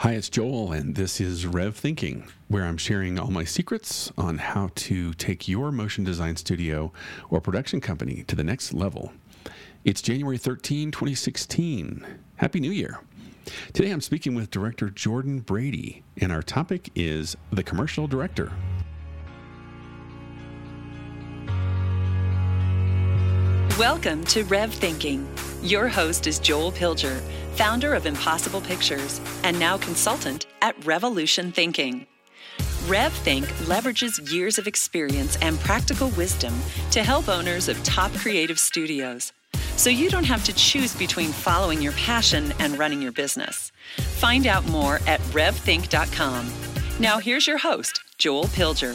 Hi, it's Joel, and this is Rev Thinking, where I'm sharing all my secrets on how to take your motion design studio or production company to the next level. It's January 13, 2016. Happy New Year. Today I'm speaking with director Jordan Brady, and our topic is the commercial director. Welcome to Rev Thinking. Your host is Joel Pilger, founder of Impossible Pictures and now consultant at Revolution Thinking. RevThink leverages years of experience and practical wisdom to help owners of top creative studios, so you don't have to choose between following your passion and running your business. Find out more at revthink.com. Now here's your host, Joel Pilger.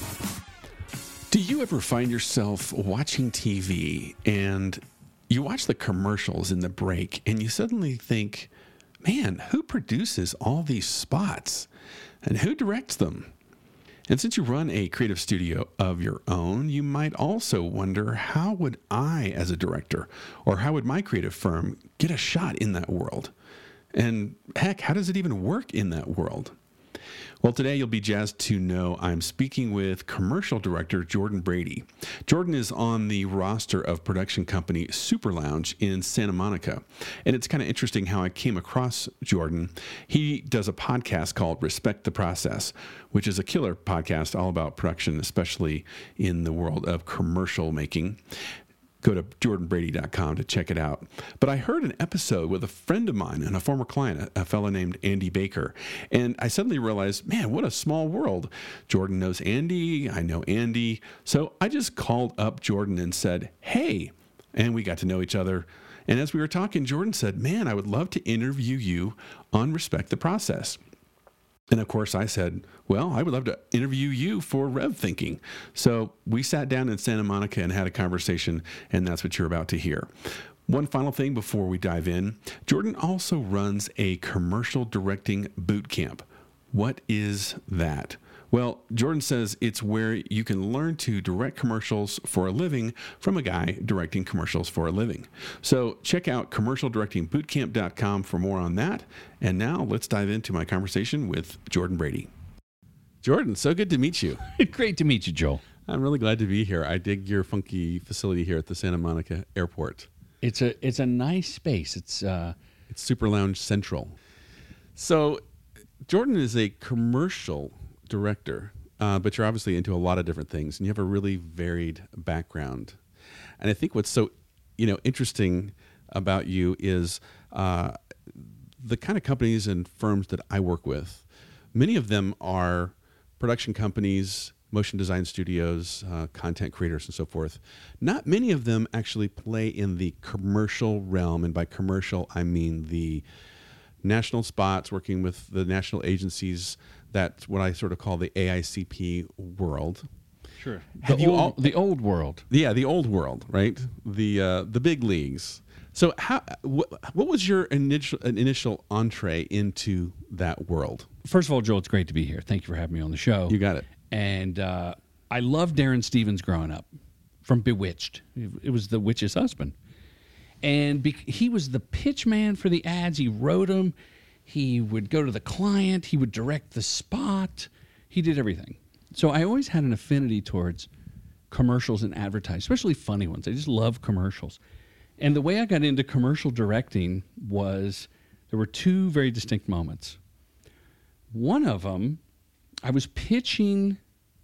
Do you ever find yourself watching TV and you watch the commercials in the break and you suddenly think, man, who produces all these spots and who directs them? And since you run a creative studio of your own, you might also wonder, how would I, as a director, or how would my creative firm get a shot in that world? And heck, how does it even work in that world? Well, today you'll be jazzed to know I'm speaking with commercial director Jordan Brady. Jordan is on the roster of production company Super Lounge in Santa Monica. And it's kind of interesting how I came across Jordan. He does a podcast called Respect the Process, which is a killer podcast all about production, especially in the world of commercial making. Go to jordanbrady.com to check it out. But I heard an episode with a friend of mine and a former client, a fellow named Andy Baker. And I suddenly realized, man, what a small world. Jordan knows Andy. I know Andy. So I just called up Jordan and said, hey. And we got to know each other. And as we were talking, Jordan said, man, I would love to interview you on Respect the Process. And of course, I said, well, I would love to interview you for Rev Thinking. So we sat down in Santa Monica and had a conversation, and that's what you're about to hear. One final thing before we dive in, Jordan also runs a commercial directing boot camp. What is that? Well, Jordan says it's where you can learn to direct commercials for a living from a guy directing commercials for a living. So check out commercialdirectingbootcamp.com for more on that. And now let's dive into my conversation with Jordan Brady. Jordan, so good to meet you. Great to meet you, Joel. I'm really glad to be here. I dig your funky facility here at the Santa Monica Airport. It's a nice space. It's Super Lounge Central. So Jordan is a commercial director, but you're obviously into a lot of different things, and you have a really varied background. And I think what's so interesting about you is the kind of companies and firms that I work with. Many of them are production companies, motion design studios, content creators, and so forth. Not many of them actually play in the commercial realm, and by commercial I mean the national spots, working with the national agencies. That's what I sort of call the AICP world. Sure. The old world. Yeah, the old world, right? The big leagues. So what was your initial entree into that world? First of all, Joel, it's great to be here. Thank you for having me on the show. You got it. And I loved Darren Stevens growing up from Bewitched. It was the witch's husband. And he was the pitch man for the ads. He wrote them. He would go to the client. He would direct the spot. He did everything. So I always had an affinity towards commercials and advertising, especially funny ones. I just love commercials. And the way I got into commercial directing was there were two very distinct moments. One of them, I was pitching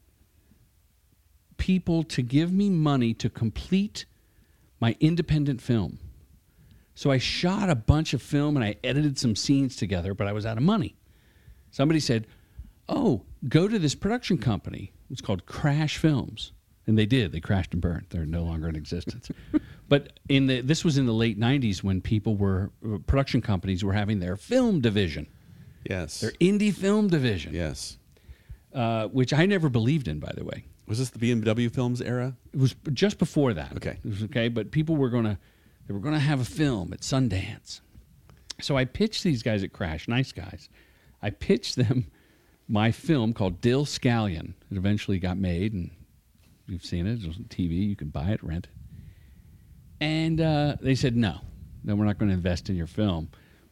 people to give me money to complete my independent film. So I shot a bunch of film and I edited some scenes together, but I was out of money. Somebody said, oh, go to this production company. It's called Crash Films. And they did. They crashed and burned. They're no longer in existence. But this was in the late 90s when production companies were having their film division. Yes. Their indie film division. Yes. Which I never believed in, by the way. Was this the BMW Films era? It was just before that. Okay. It was okay, but people were going to have a film at Sundance. So I pitched these guys at Crash, nice guys. I pitched them my film called Dill Scallion. It eventually got made, and you've seen it. It was on TV. You can buy it, rent it. And they said, no, we're not going to invest in your film.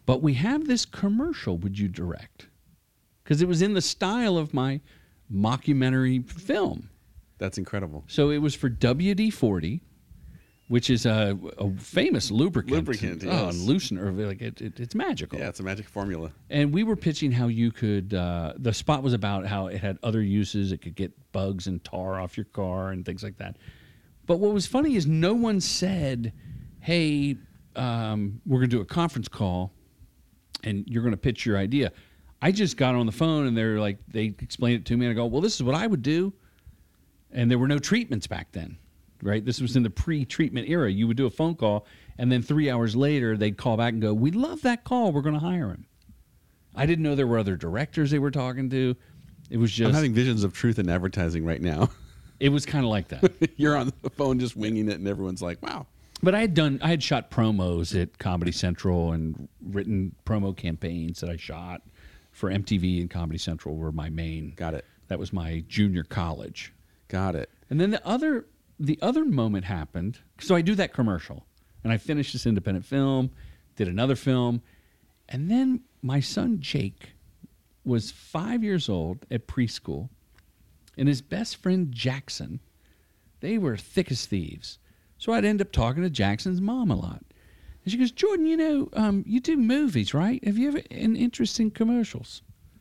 But we have this commercial, would you direct? Because it was in the style of my mockumentary film. That's incredible. So it was for WD-40, which is a famous lubricant. Lubricant, yes. Oh, and loosener. Like it's magical. Yeah, it's a magic formula. And we were pitching how you could, the spot was about how it had other uses. It could get bugs and tar off your car and things like that. But what was funny is no one said, hey, we're going to do a conference call and you're going to pitch your idea. I just got on the phone and they explained it to me and I go, well, this is what I would do. And there were no treatments back then, right? This was in the pre-treatment era. You would do a phone call and then 3 hours later they'd call back and go, we love that call. We're going to hire him. I didn't know there were other directors they were talking to. It was just... I'm having visions of truth in advertising right now. It was kind of like that. You're on the phone just winging it and everyone's like, wow. But I had shot promos at Comedy Central and written promo campaigns that I shot for MTV and Comedy Central were my main. Got it. That was my junior college. Got it. And then the other moment happened. So I do that commercial and I finished this independent film, did another film. And then my son Jake was 5 years old at preschool and his best friend Jackson, they were thick as thieves. So I'd end up talking to Jackson's mom a lot. And she goes, Jordan, you do movies, right? Have you ever an interest in commercials?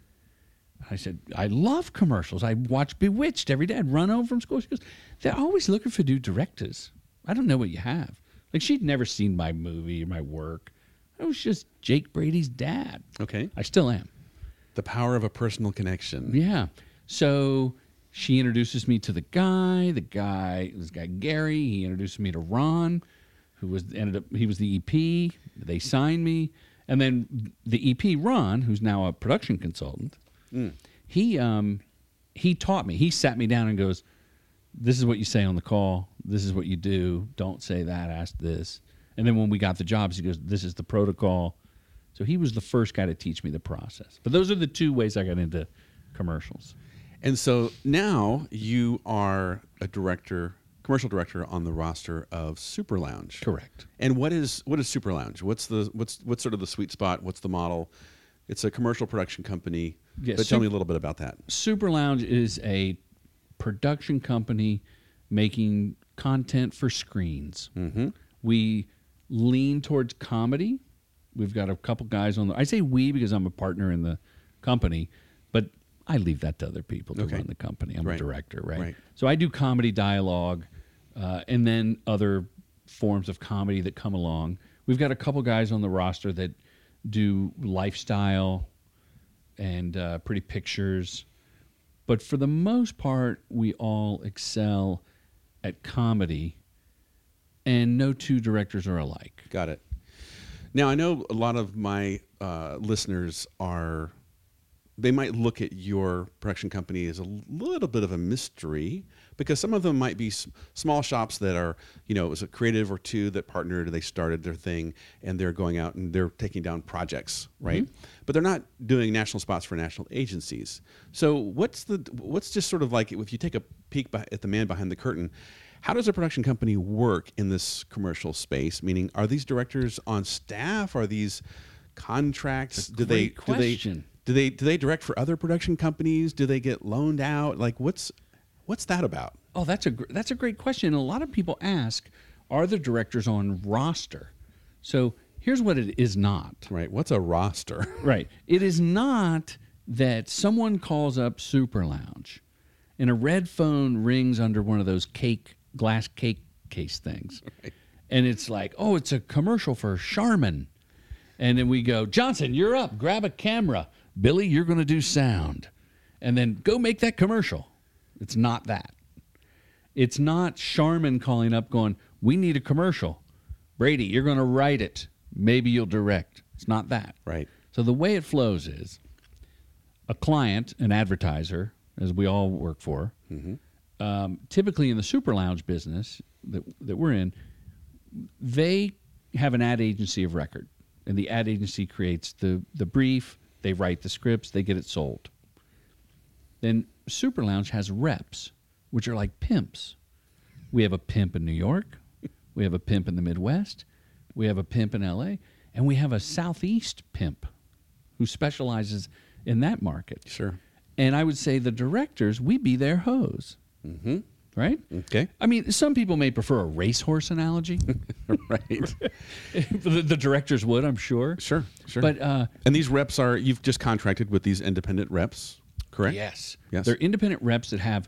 I said, I love commercials. I watch Bewitched every day. I'd run home from school. She goes, they're always looking for new directors. I don't know what you have. Like, she'd never seen my movie or my work. I was just Jake Brady's dad. Okay. I still am. The power of a personal connection. Yeah. So she introduces me to this guy Gary. He introduced me to Ron, he was the EP. They signed me. And then the EP, Ron, who's now a production consultant, he taught me. He sat me down and goes, this is what you say on the call. This is what you do. Don't say that. Ask this. And then when we got the jobs, he goes, this is the protocol. So he was the first guy to teach me the process. But those are the two ways I got into commercials. And so now you are a commercial director on the roster of Super Lounge. Correct. And what is Super Lounge? What's sort of the sweet spot? What's the model? It's a commercial production company. Yes, but tell me a little bit about that. Super Lounge is a production company making content for screens. Mm-hmm. We lean towards comedy. We've got a couple guys I say we because I'm a partner in the company, but I leave that to other people to run the company. I'm a director, right? So I do comedy dialogue and then other forms of comedy that come along. We've got a couple guys on the roster that do lifestyle and pretty pictures. But for the most part, we all excel at comedy, and no two directors are alike. Got it. Now, I know a lot of my listeners they might look at your production company as a little bit of a mystery because some of them might be small shops that are, it was a creative or two that partnered, they started their thing, and they're going out and they're taking down projects, right? Mm-hmm. But they're not doing national spots for national agencies. So what's just sort of like, if you take a peek at the man behind the curtain, how does a production company work in this commercial space? Meaning, are these directors on staff? Are these contracts? Do they direct for other production companies? Do they get loaned out? Like, what's that about? Oh, that's a great question. A lot of people ask, are the directors on roster? So here's what it is not. Right. What's a roster? Right. It is not that someone calls up Super Lounge and a red phone rings under one of those glass cake case things. Right. And it's like, oh, it's a commercial for Charmin. And then we go, Johnson, you're up. Grab a camera. Billy, you're going to do sound. And then go make that commercial. It's not that. It's not Charmin calling up going, we need a commercial. Brady, you're going to write it. Maybe you'll direct. It's not that. Right. So the way it flows is a client, an advertiser, as we all work for, typically in the Super Lounge business that we're in, they have an ad agency of record. And the ad agency creates the brief, they write the scripts, they get it sold. Then Super Lounge has reps, which are like pimps. We have a pimp in New York. We have a pimp in the Midwest. We have a pimp in L.A. And we have a Southeast pimp who specializes in that market. Sure. And I would say the directors, we be their hose. Mm-hmm. Right? Okay. I mean, some people may prefer a racehorse analogy. Right. The directors would, I'm sure. Sure. But and these reps you've just contracted with these independent reps, correct? yes, Yes. they're independent reps that have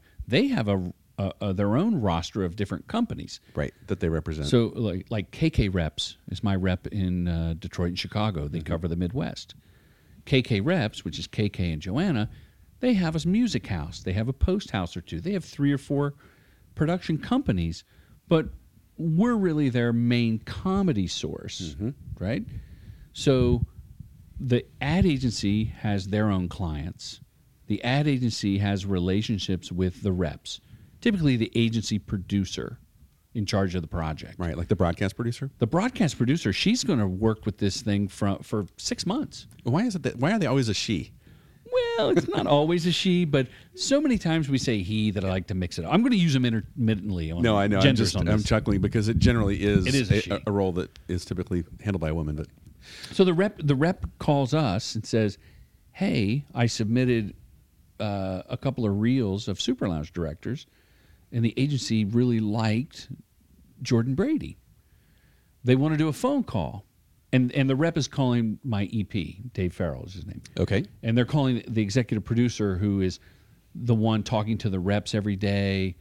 their own roster of different companies. Right. That they represent. So like KK Reps is my rep in Detroit and Chicago. They cover the Midwest. KK Reps, which is KK and Joanna, they have a music house. They have a post house or two. They have 3 or 4 production companies, but we're really their main comedy source, right? So the ad agency has their own clients. The ad agency has relationships with the reps, typically the agency producer in charge of the project. right, like the broadcast producer. The broadcast producer, she's going to work with this thing for 6 months. Why is it why are they always a she? Well, it's not always a she, but so many times we say he that I like to mix it up. I'm going to use them intermittently on No, I know. genders on I'm this. chuckling because it generally is, It is a she. a role that is typically handled by a woman. But So the rep calls us and says, "Hey, I submitted a couple of reels of Super Lounge directors, and the agency really liked Jordan Brady. They want to do a phone call." And the rep is calling my EP, Dave Farrell is his name. okay, And they're calling the executive producer, who is the one talking to the reps every day,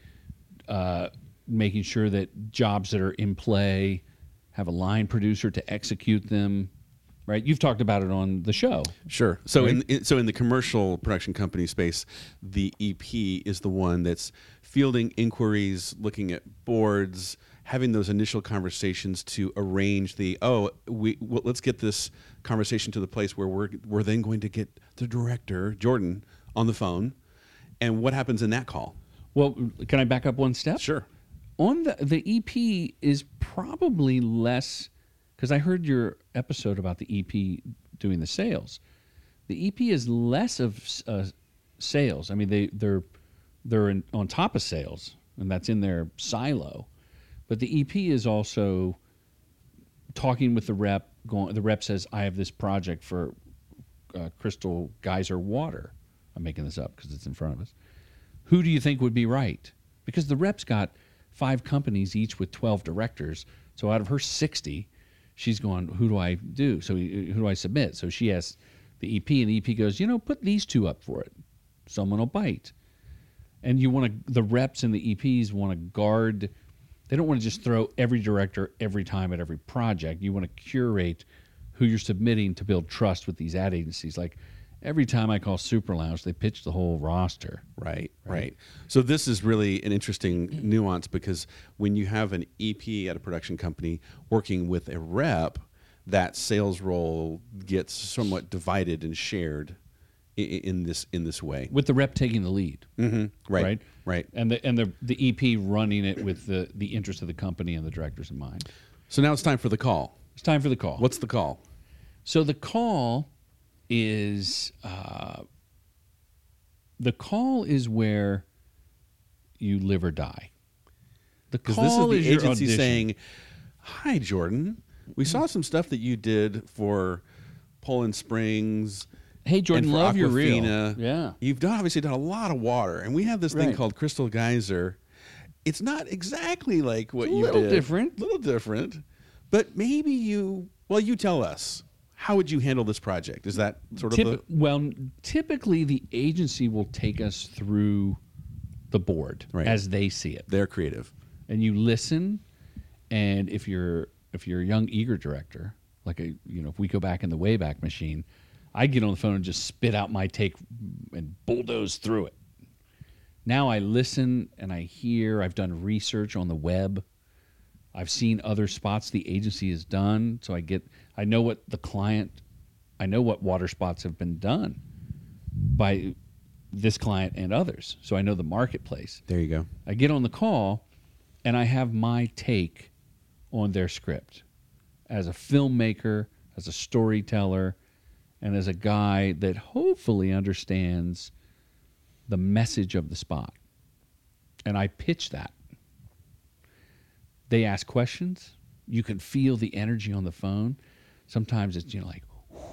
making sure that jobs that are in play have a line producer to execute them. Right? You've talked about it on the show. sure. So Right. in the commercial production company space, the EP is the one that's fielding inquiries, looking at boards, having those initial conversations to arrange let's get this conversation to the place where we're then going to get the director Jordan on the phone, and what happens in that call? Well, can I back up one step? Sure. On the EP is probably less, because I heard your episode about the EP doing the sales. The EP is less of sales. I mean, they're on top of sales, and that's in their silo. But the EP is also talking with the rep. The rep says, "I have this project for Crystal Geyser Water." I'm making this up because it's in front of us. Who do you think would be right? Because the rep's got 5 companies, each with 12 directors. So out of her 60, she's going, who do I do? So who do I submit? So she asks the EP, and the EP goes, put these 2 up for it. Someone will bite. And the reps and the EPs want to guard. They don't want to just throw every director every time at every project. You want to curate who you're submitting to build trust with these ad agencies. Like every time I call Super Lounge, they pitch the whole roster. Right. So this is really an interesting nuance, because when you have an EP at a production company working with a rep, that sales role gets somewhat divided and shared in this way. With the rep taking the lead. Mm-hmm. Right. And the EP running it with the interest of the company and the directors in mind. So now it's time for the call. It's time for the call. What's the call? So the call is where you live or die. The Because call this is the your agency audition. saying, "Hi, Jordan. We saw some stuff that you did for Poland Springs. Hey, Jordan, and for love your reel. Aquafina. Yeah. You've obviously done a lot of water, and we have this thing Right. called Crystal Geyser. It's not exactly like what It's a you little did. different. A little different. But maybe you tell us. How would you handle this project? Is that sort of Typically the agency will take us through the board Right. as they see it. they're creative? And you listen, and if you're a young eager director, like if we go back in the Wayback Machine, I'd get on the phone and just spit out my take and bulldoze through it. Now I listen and I hear. I've done research on the web. I've seen other spots the agency has done, so I know what water spots have been done by this client and others. So I know the marketplace. There you go. I get on the call, and I have my take on their script as a filmmaker, as a storyteller, and as a guy that hopefully understands the message of the spot. And I pitch that. They ask questions. You can feel the energy on the phone. Sometimes it's, like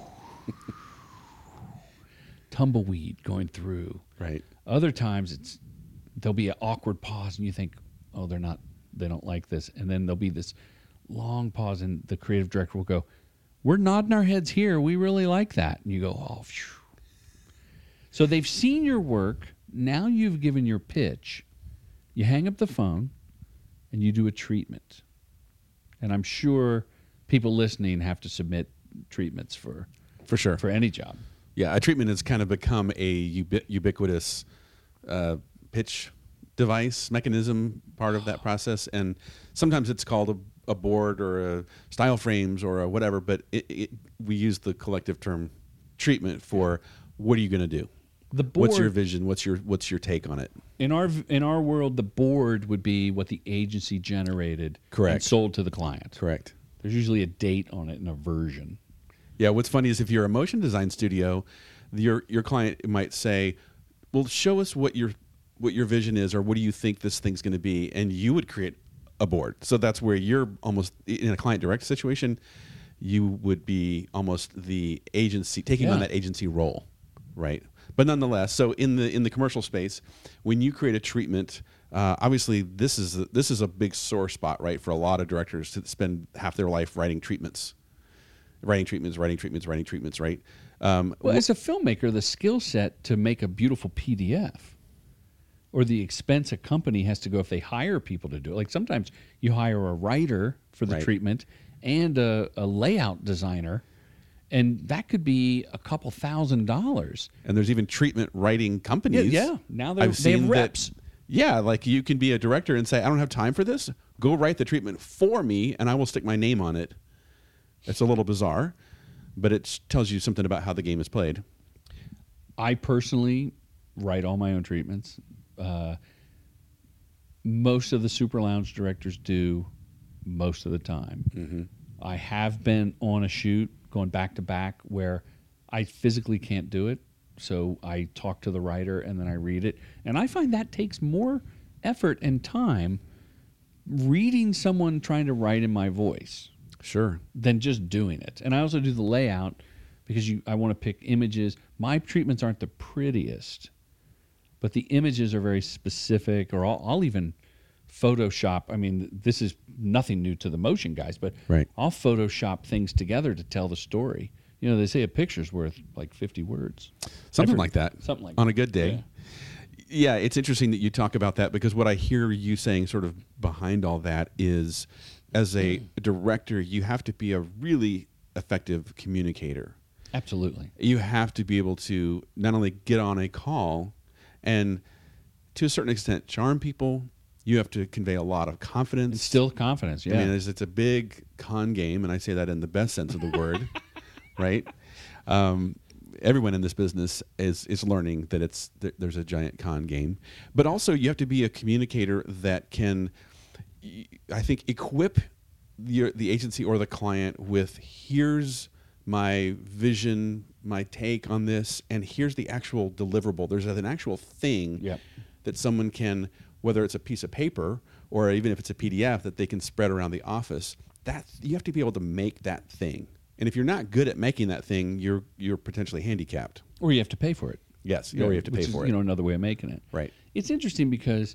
tumbleweed going through. Right. Other times there'll be an awkward pause and you think, oh, they don't like this. And then there'll be this long pause and the creative director will go, we're nodding our heads here. We really like that. And you go, oh, phew. So they've seen your work. Now you've given your pitch. You hang up the phone and you do a treatment. And I'm sure people listening have to submit treatments for sure, for any job. Yeah, a treatment has kind of become a ubiquitous pitch device mechanism, part of that process. And sometimes it's called a board or a style frames or a whatever, but we use the collective term treatment for what are you going to do? The board, what's your vision? What's your take on it? In our world, the board would be what the agency generated and sold to the client. Correct. There's usually a date on it and a version. Yeah, what's funny is if you're a motion design studio, your client might say, well, show us what your vision is, or what do you think this thing's going to be, and you would create a board. So that's where you're almost in a client direct situation, you would be almost the agency, taking on that agency role, right? But nonetheless, so in the commercial space, when you create a treatment, obviously this is a big sore spot, right, for a lot of directors to spend half their life writing treatments, right? Well, as a filmmaker, the skill set to make a beautiful PDF, or the expense a company has to go if they hire people to do it. Like sometimes you hire a writer for the treatment and a layout designer, and that could be a couple $1,000s. And there's even treatment writing companies. Yeah. Now they have reps. Like you can be a director and say, I don't have time for this. Go write the treatment for me, and I will stick my name on it. It's a little bizarre, but it tells you something about how the game is played. I personally write all my own treatments. Most of the Super Lounge directors do most of the time. Mm-hmm. I have been on a shoot going back to back where I physically can't do it, so I talk to the writer and then I read it, and I find that takes more effort and time reading someone trying to write in my voice than just doing it. And I also do the layout because I want to pick images. My treatments aren't the prettiest, but the images are very specific, or I'll even Photoshop. I mean, this is nothing new to the motion guys, but I'll Photoshop things together to tell the story. You know, they say a picture's worth like 50 words. Something like that. On a good day. Yeah, it's interesting that you talk about that, because what I hear you saying sort of behind all that is, as a director, you have to be a really effective communicator. Absolutely. You have to be able to not only get on a call and to a certain extent charm people, you have to convey a lot of confidence. Instill confidence, yeah. I mean, it's a big con game, and I say that in the best sense of the word, right? Everyone in this business is learning that there's a giant con game. But also you have to be a communicator that can, I think, equip the agency or the client with, here's my vision, my take on this, and here's the actual deliverable. There's an actual thing that someone can, whether it's a piece of paper or even if it's a PDF, that they can spread around the office. That you have to be able to make that thing. And if you're not good at making that thing, you're potentially handicapped. Or you have to pay for it. Yes, or you have to pay for it. Another way of making it. Right. It's interesting because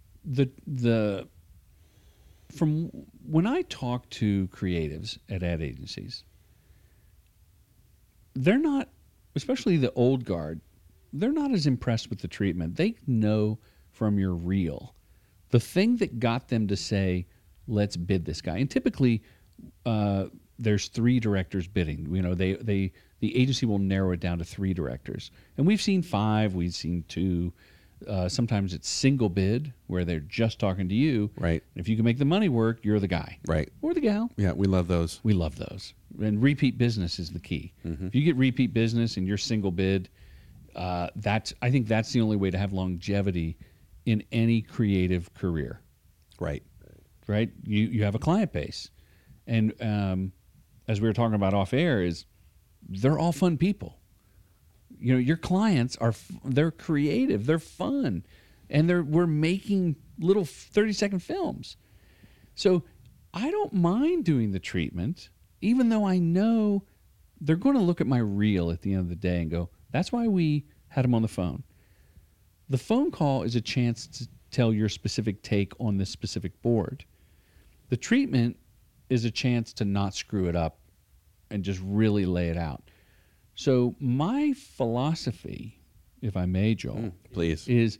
from when I talk to creatives at ad agencies, they're not, especially the old guard, they're not as impressed with the treatment. They know from your reel the thing that got them to say, let's bid this guy. And typically, there's 3 directors bidding. You know, the agency will narrow it down to 3 directors. And we've seen 5, we've seen 2. Sometimes it's single bid where they're just talking to you. Right. If you can make the money work, you're the guy. Right. Or the gal. Yeah, we love those. We love those. And repeat business is the key. Mm-hmm. If you get repeat business and you're single bid, I think that's the only way to have longevity in any creative career. Right. Right? You have a client base. And as we were talking about off air, they're all fun people. You know, your clients they're creative, they're fun, and we're making little 30-second films. So I don't mind doing the treatment even though I know they're going to look at my reel at the end of the day and go, that's why we had him on the phone. The phone call is a chance to tell your specific take on this specific board. The treatment is a chance to not screw it up and just really lay it out. So my philosophy, if I may, Joel, please, is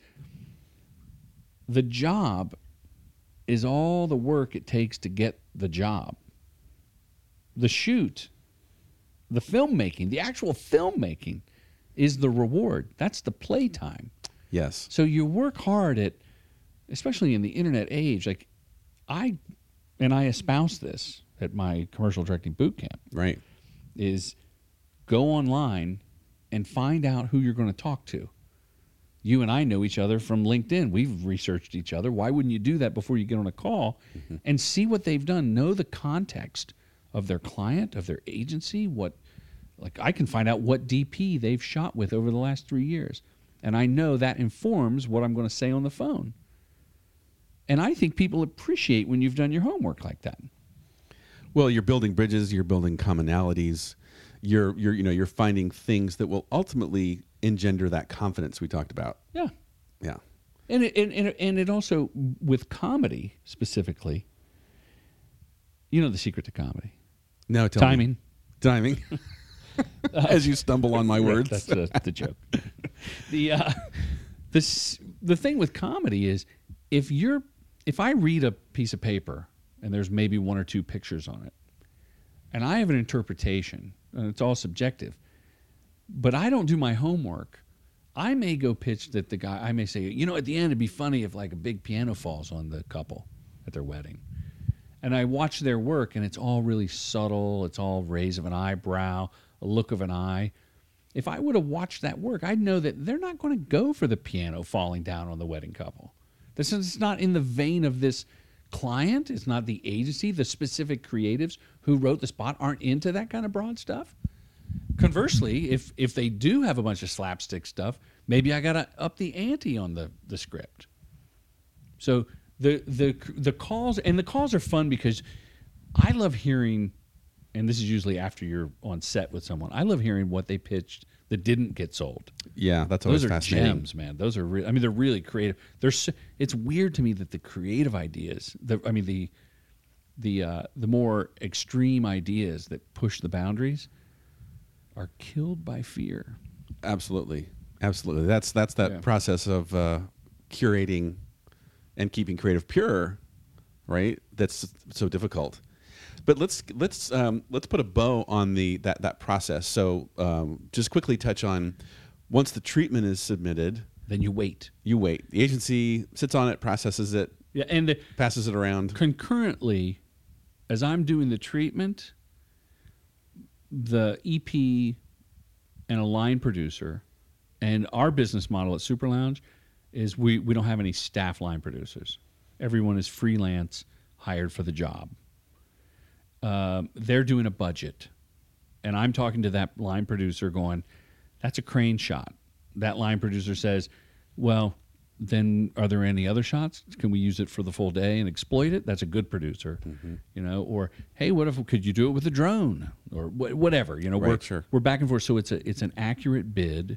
the job is all the work it takes to get the job. The shoot, the filmmaking, the actual filmmaking is the reward. That's the playtime. yes, So you work hard at, especially in the internet age, like I espouse this at my commercial directing boot camp, right, is go online and find out who you're going to talk to. You and I know each other from LinkedIn. We've researched each other. Why wouldn't you do that before you get on a call and see what they've done? Know the context of their client, of their agency. Like I can find out what DP they've shot with over the last 3 years. And I know that informs what I'm going to say on the phone. And I think people appreciate when you've done your homework like that. Well, you're building bridges, you're building commonalities, you're finding things that will ultimately engender that confidence we talked about. Yeah. Yeah. And it also, with comedy specifically, you know the secret to comedy. No, tell Timing. me. Timing. As you stumble on my words. That's the joke. The thing with comedy is if I read a piece of paper and there's maybe one or two pictures on it, and I have an interpretation, and it's all subjective, but I don't do my homework, I may go pitch that the guy, I may say, at the end it'd be funny if like a big piano falls on the couple at their wedding. And I watch their work and it's all really subtle, it's all raise of an eyebrow, a look of an eye. If I would have watched that work, I'd know that they're not going to go for the piano falling down on the wedding couple. This is not in the vein of this client. It's not the agency. The specific creatives who wrote the spot aren't into that kind of broad stuff. Conversely, if they do have a bunch of slapstick stuff, maybe I got to up the ante on the script. So the calls, and the calls are fun because I love hearing, and this is usually after you're on set with someone, I love hearing what they pitched that didn't get sold. Yeah, that's always Those are fascinating. gems, man. Those are they're really creative. It's weird to me that the creative ideas, the more extreme ideas that push the boundaries are killed by fear. Absolutely. That's that process of curating and keeping creative pure, right? That's so difficult. But let's put a bow on that process. So just quickly touch on, once the treatment is submitted, Then you wait. The agency sits on it, processes it, Yeah, and passes it around. concurrently, as I'm doing the treatment, the EP and a line producer, and our business model at Super Lounge is we don't have any staff line producers. Everyone is freelance, hired for the job. They're doing a budget, and I'm talking to that line producer going, that's a crane shot. That line producer says, well, then are there any other shots? Can we use it for the full day and exploit it? That's a good producer, or, hey, could you do it with a drone or whatever, Right, sure. We're back and forth. So it's an accurate bid.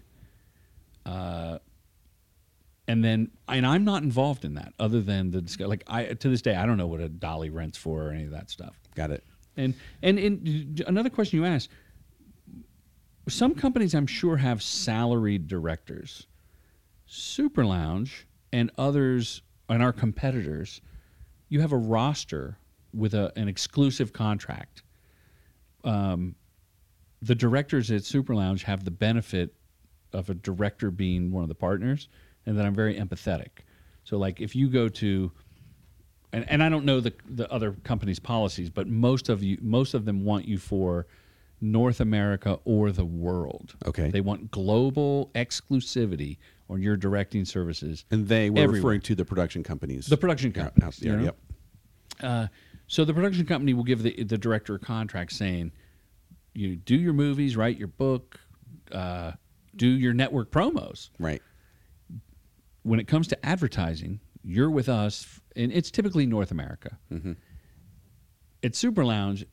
And I'm not involved in that other than the discussion. Like to this day, I don't know what a dolly rents for or any of that stuff. Got it. And another question you asked, some companies I'm sure have salaried directors. Super Lounge and others and our competitors, you have a roster with an exclusive contract. The directors at Super Lounge have the benefit of a director being one of the partners, and that I'm very empathetic. So like if you go to, and I don't know the other companies' policies, but most of them want you for North America or the world. Okay. They want global exclusivity on your directing services. And they were everywhere. referring to the production companies. The production companies. Out there, you know? Yep. So the production company will give the director a contract saying, you do your movies, write your book, do your network promos. Right. When it comes to advertising, you're with us, and it's typically North America. Mm-hmm. At Super Lounge,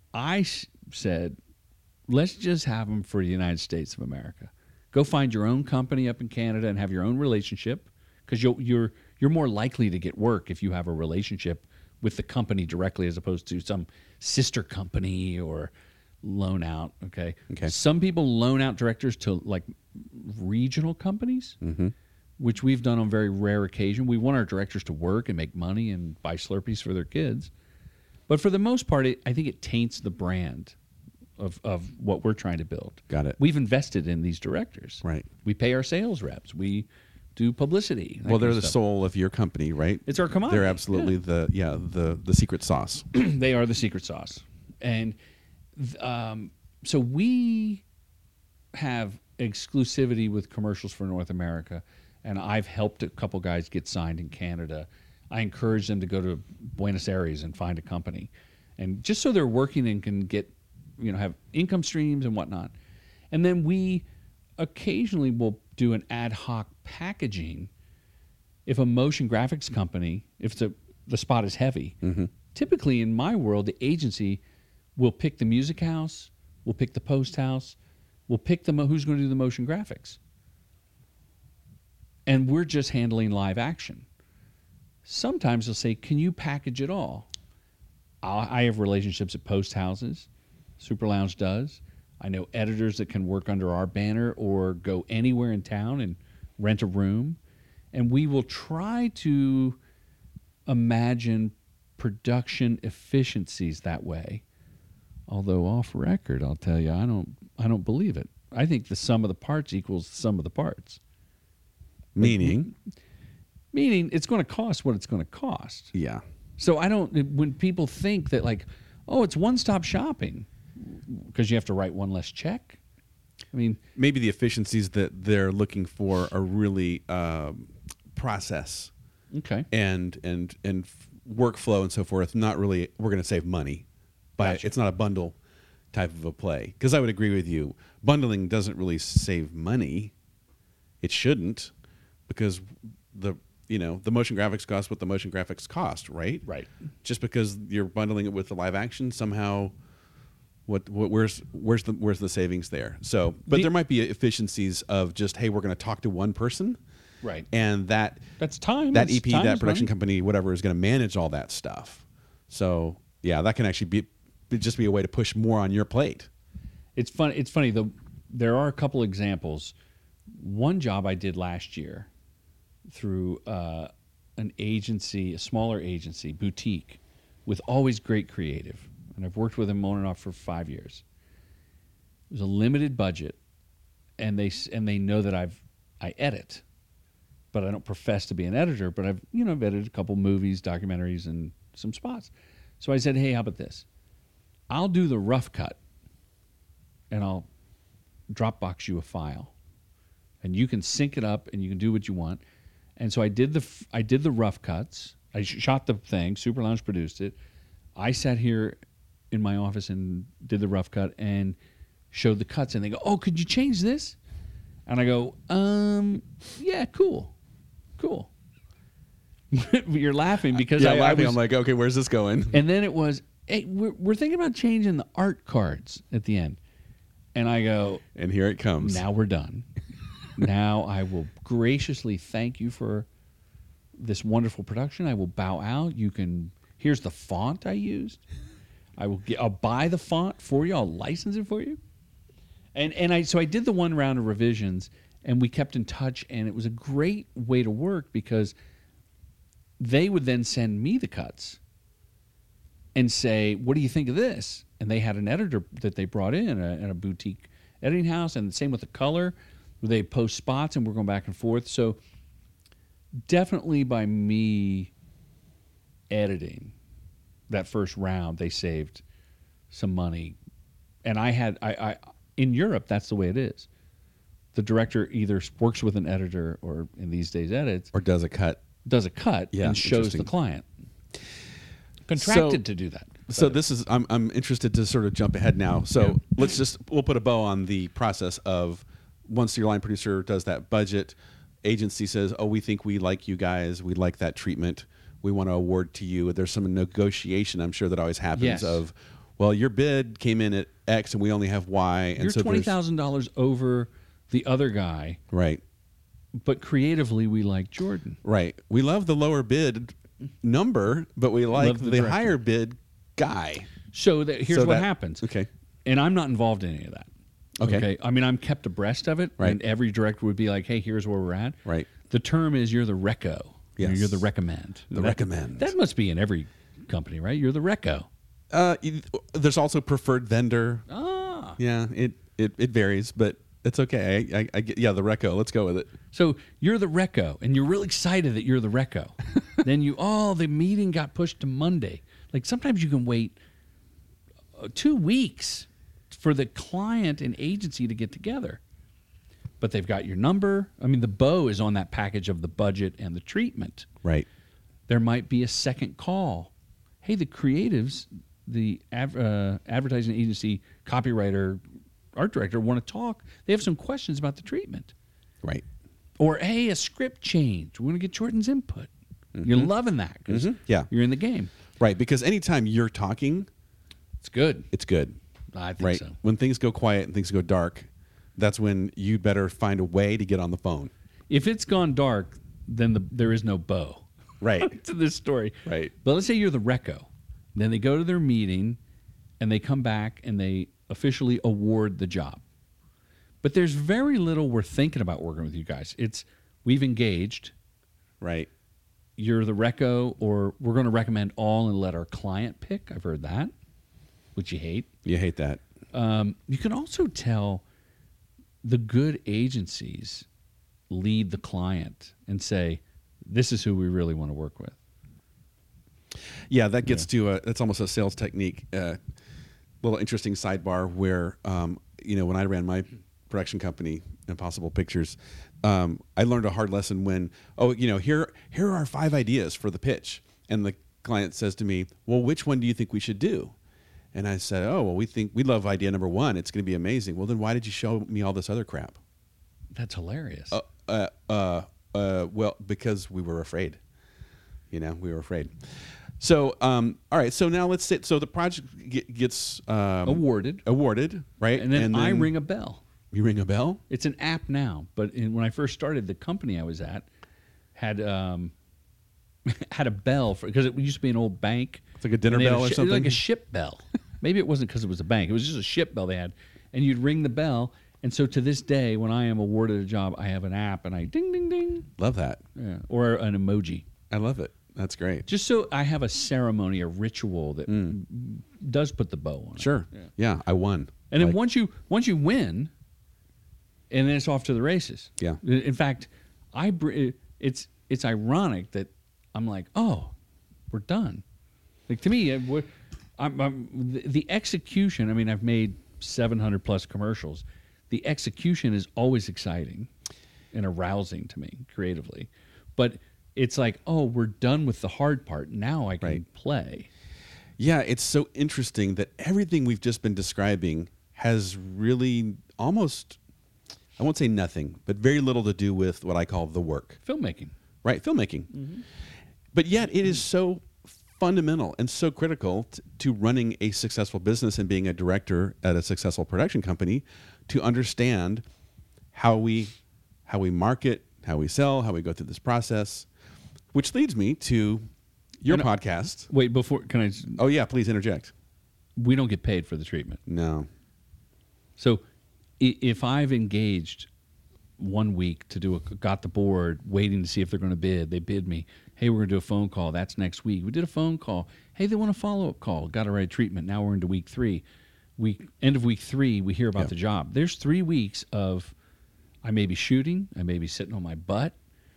said, let's just have them for the United States of America. Go find your own company up in Canada and have your own relationship, because you're more likely to get work if you have a relationship with the company directly as opposed to some sister company or loan out. Okay. Some people loan out directors to like regional companies, which we've done on very rare occasion. We want our directors to work and make money and buy Slurpees for their kids. But for the most part, I think it taints the brand of what we're trying to build. Got it. We've invested in these directors. Right. We pay our sales reps. We do publicity. Well, they're the soul of your company, right? It's our commodity. They're absolutely the secret sauce. They are the secret sauce. And so we have exclusivity with commercials for North America, and I've helped a couple guys get signed in Canada. I encourage them to go to Buenos Aires and find a company, and just so they're working and can get, have income streams and whatnot. And then we occasionally will do an ad hoc packaging if a motion graphics company, if the spot is heavy. Typically in my world, the agency will pick the music house, we'll pick the post house, we'll pick who's going to do the motion graphics. And we're just handling live action. Sometimes they'll say, can you package it all? I have relationships at post houses. Super Lounge does. I know editors that can work under our banner or go anywhere in town and rent a room. And we will try to imagine production efficiencies that way. Although off record, I'll tell you, I don't believe it. I think the sum of the parts equals the sum of the parts. Meaning it's going to cost what it's going to cost. Yeah. So when people think that like, oh, it's one-stop shopping because you have to write one less check. I mean, maybe the efficiencies that they're looking for are really process, okay, and workflow and so forth. Not really. We're going to save money, but Gotcha. It's not a bundle type of a play. Because I would agree with you, bundling doesn't really save money. It shouldn't, because the motion graphics cost what the motion graphics cost, right? Right. Just because you're bundling it with the live action, somehow, where's the savings there? So, but there might be efficiencies of just, hey, we're going to talk to one person, right? And that's time. That that's EP, time that production money. company, whatever, is going to manage all that stuff. So, yeah, that can actually be a way to push more on your plate. It's funny though. There are a couple examples. One job I did last year through an agency, a smaller agency, boutique, with always great creative. And I've worked with them on and off for 5 years. It was a limited budget, and they know that I edit, but I don't profess to be an editor. But I've edited a couple movies, documentaries, and some spots. So I said, hey, how about this? I'll do the rough cut, and I'll Dropbox you a file, and you can sync it up, and you can do what you want. And so I did the rough cuts. I shot the thing. Super Lounge produced it. I sat here in my office and did the rough cut and showed the cuts, and they go, oh, could you change this? And I go, yeah, cool. You're laughing because I'm like, okay, where's this going? And then it was, hey, we're thinking about changing the art cards at the end. And I go, and here it comes. Now we're done. Now I will graciously thank you for this wonderful production. I will bow out. Here's the font I used. I'll buy the font for you. I'll license it for you. So I did the one round of revisions, and we kept in touch, and it was a great way to work because they would then send me the cuts and say, what do you think of this? And they had an editor that they brought in a boutique editing house, and the same with the color. They post spots, and we're going back and forth. So definitely by me editing that first round, they saved some money. And I in Europe, that's the way it is. The director either works with an editor or in these days edits. Or does a cut. And shows the client. Contracted to do that. So this is, I'm interested to sort of jump ahead now. So we'll put a bow on the process of once your line producer does that budget, agency says, oh, we think we like you guys. We like that treatment. We want to award to you. There's some negotiation, I'm sure, that always happens of well, your bid came in at X and we only have Y. And You're so there's- $20,000 over the other guy, Right. but creatively we like Jordan. Right. We love the lower bid number, but we like Love the the director. higher bid guy. So here's So what that- happens. Okay. And I'm not involved in any of that. Okay. I mean, I'm kept abreast of it. Right. And every director would be like, hey, here's where we're at. Right. The term is you're the reco. Yes. You're the recommend. The recommend. That must be in every company, right? You're the reco. There's also preferred vendor. Ah. Yeah, it varies, but it's okay. I get, the reco. Let's go with it. So you're the reco, and you're real excited that you're the reco. Then the meeting got pushed to Monday. Like sometimes you can wait 2 weeks for the client and agency to get together. But they've got your number. I mean, the bow is on that package of the budget and the treatment. Right. There might be a second call. Hey, the creatives, the advertising agency, copywriter, art director want to talk. They have some questions about the treatment. Right. Or, hey, a script change. We want to get Jordan's input. You're loving that because Yeah. you're in the game. Right. Because anytime you're talking, It's good. it's good. I think Right. so. When things go quiet and things go dark, that's when you better find a way to get on the phone. If it's gone dark, then there is no bow Right. to this story. Right. But let's say you're the reco. Then they go to their meeting and they come back and they officially award the job. But there's very little we're thinking about working with you guys. It's we've engaged, Right. you're the reco, or we're going to recommend all and let our client pick. I've heard that, which you hate. You hate that. You can also tell the good agencies lead the client and say, this is who we really want to work with. Yeah, that gets to that's almost a sales technique. Little interesting sidebar where when I ran my production company, Impossible Pictures, I learned a hard lesson when here are our 5 ideas for the pitch, and the client says to me, well, which one do you think we should do? And I said, oh, well, we love idea number 1. It's going to be amazing. Well, then why did you show me all this other crap? That's hilarious. Well, because we were afraid. We were afraid. So, all right. So now let's say, so the project gets Awarded. right? And then I ring a bell. You ring a bell? It's an app now, but when I first started, the company I was at had had a bell because it used to be an old bank. It's like a dinner And they had bell or it was something? like a ship bell. Maybe it wasn't because it was a bank. It was just a ship bell they had, and you'd ring the bell. And so to this day, when I am awarded a job, I have an app, and I ding ding ding, Love that. or an emoji, I love it. That's great. just so I have a ceremony, a ritual that does put the bow on it. Sure. Yeah, I won. And then Like, once you win, and then it's off to the races. Yeah. In fact, it's ironic that I'm like, oh, we're done. Like to me, the execution. I mean, I've made 700 plus commercials. The execution is always exciting and arousing to me creatively, but it's like, oh, we're done with the hard part. Now I can Right. play. Yeah, it's so interesting that everything we've just been describing has really almost, I won't say nothing, but very little to do with what I call the work. Filmmaking. Right, filmmaking. But yet it is so fundamental and so critical to running a successful business and being a director at a successful production company to understand how we market, how we sell, how we go through this process, which leads me to your podcast. Wait, before can I? Oh yeah, please interject. We don't get paid for the treatment. No. So if I've engaged 1 week to got the board, waiting to see if they're going to bid, they bid me. Hey, we're going to do a phone call. That's next week. We did a phone call. Hey, they want a follow-up call. Got to write a treatment. Now we're into week 3. End of week 3, we hear about the job. There's 3 weeks of I may be shooting. I may be sitting on my butt.